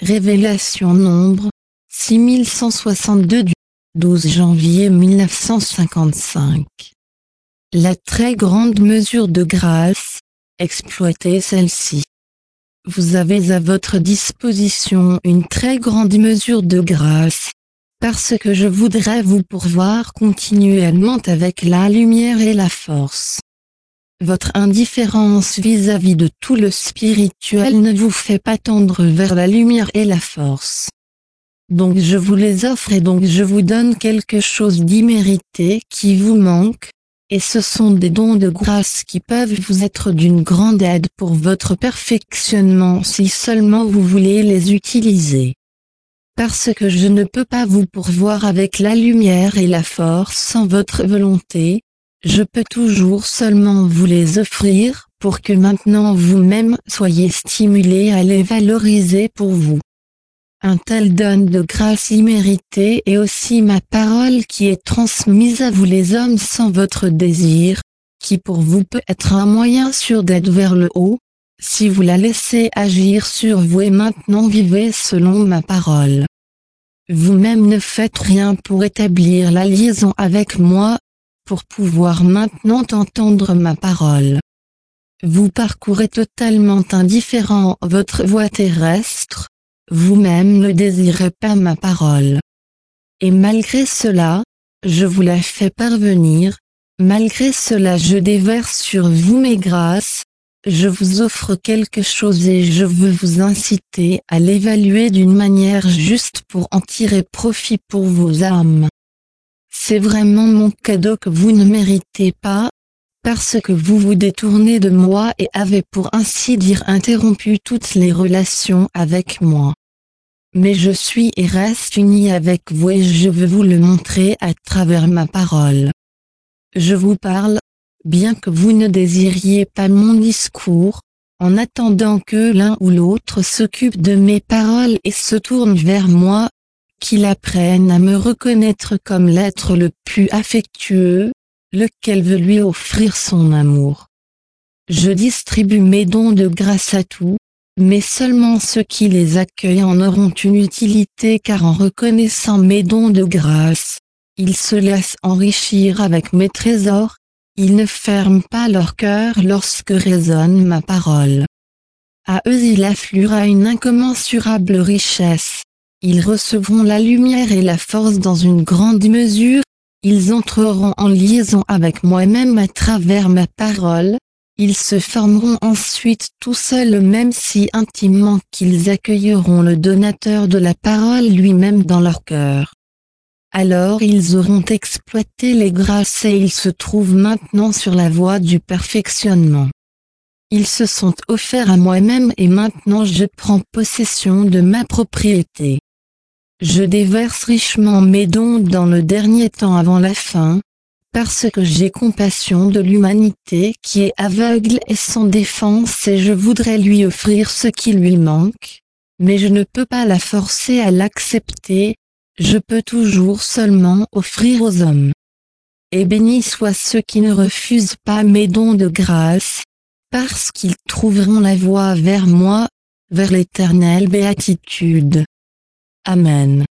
Révélation nombre 6162 du 12 janvier 1955. La très grande mesure de grâce, exploitez celle-ci. Vous avez à votre disposition une très grande mesure de grâce, parce que je voudrais vous pourvoir continuellement avec la lumière et la force. Votre indifférence vis-à-vis de tout le spirituel ne vous fait pas tendre vers la lumière et la force. Donc je vous les offre et donc je vous donne quelque chose d'immérité qui vous manque, et ce sont des dons de grâce qui peuvent vous être d'une grande aide pour votre perfectionnement si seulement vous voulez les utiliser. Parce que je ne peux pas vous pourvoir avec la lumière et la force sans votre volonté, je peux toujours seulement vous les offrir pour que maintenant vous-même soyez stimulés à les valoriser pour vous. Un tel don de grâce immérité est aussi ma parole qui est transmise à vous les hommes sans votre désir, qui pour vous peut être un moyen sûr d'être vers le haut, si vous la laissez agir sur vous et maintenant vivez selon ma parole. Vous-même ne faites rien pour établir la liaison avec moi, pour pouvoir maintenant entendre ma parole. Vous parcourez totalement indifférent votre voie terrestre, vous-même ne désirez pas ma parole. Et malgré cela, je vous la fais parvenir, malgré cela je déverse sur vous mes grâces, je vous offre quelque chose et je veux vous inciter à l'évaluer d'une manière juste pour en tirer profit pour vos âmes. C'est vraiment mon cadeau que vous ne méritez pas, parce que vous vous détournez de moi et avez pour ainsi dire interrompu toutes les relations avec moi. Mais je suis et reste uni avec vous et je veux vous le montrer à travers ma parole. Je vous parle, bien que vous ne désiriez pas mon discours, en attendant que l'un ou l'autre s'occupe de mes paroles et se tourne vers moi, qu'il apprenne à me reconnaître comme l'être le plus affectueux, lequel veut lui offrir son amour. Je distribue mes dons de grâce à tous, mais seulement ceux qui les accueillent en auront une utilité car en reconnaissant mes dons de grâce, ils se laissent enrichir avec mes trésors, ils ne ferment pas leur cœur lorsque résonne ma parole. À eux il affluera une incommensurable richesse, ils recevront la lumière et la force dans une grande mesure, ils entreront en liaison avec moi-même à travers ma parole, ils se formeront ensuite tout seuls même si intimement qu'ils accueilleront le donateur de la parole lui-même dans leur cœur. Alors ils auront exploité les grâces et ils se trouvent maintenant sur la voie du perfectionnement. Ils se sont offerts à moi-même et maintenant je prends possession de ma propriété. Je déverse richement mes dons dans le dernier temps avant la fin, parce que j'ai compassion de l'humanité qui est aveugle et sans défense et je voudrais lui offrir ce qui lui manque, mais je ne peux pas la forcer à l'accepter, je peux toujours seulement offrir aux hommes. Et bénis soient ceux qui ne refusent pas mes dons de grâce, parce qu'ils trouveront la voie vers moi, vers l'éternelle béatitude. Amen.